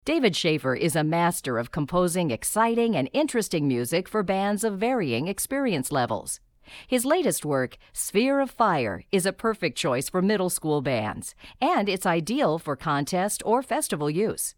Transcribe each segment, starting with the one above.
David Schaefer is a master of composing exciting and interesting music for bands of varying experience levels. His latest work, Sphere of Fire, is a perfect choice for middle school bands, and it's ideal for contest or festival use.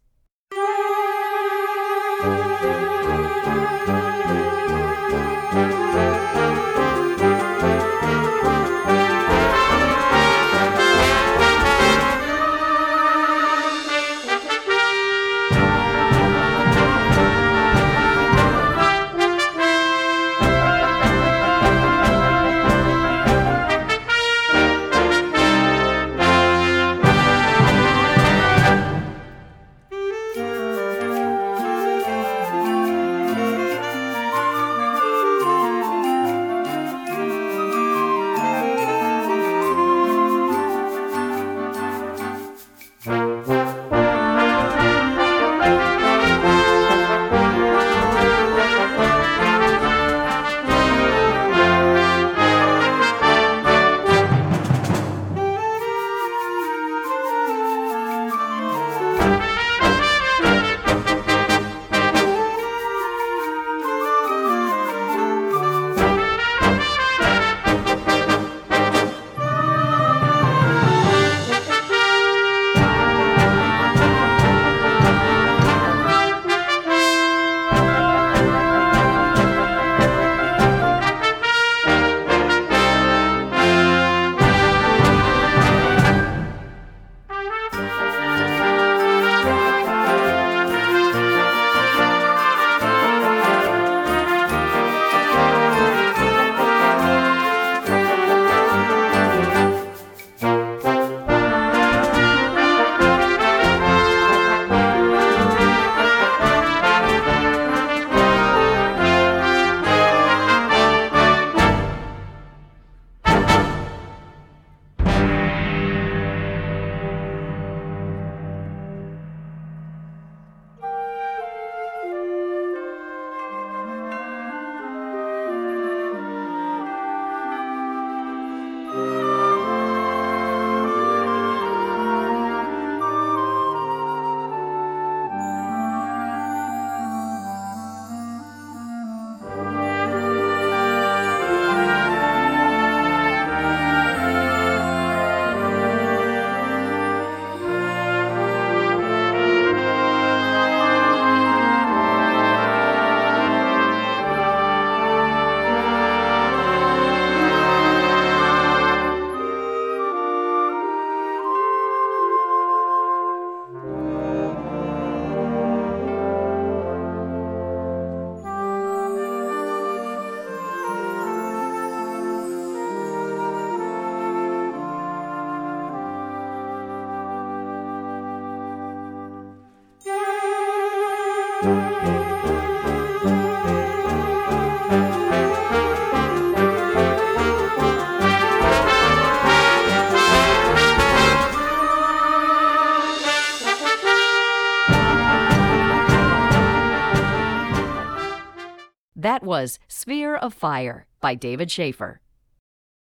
That was Sphere of Fire by David Schaefer.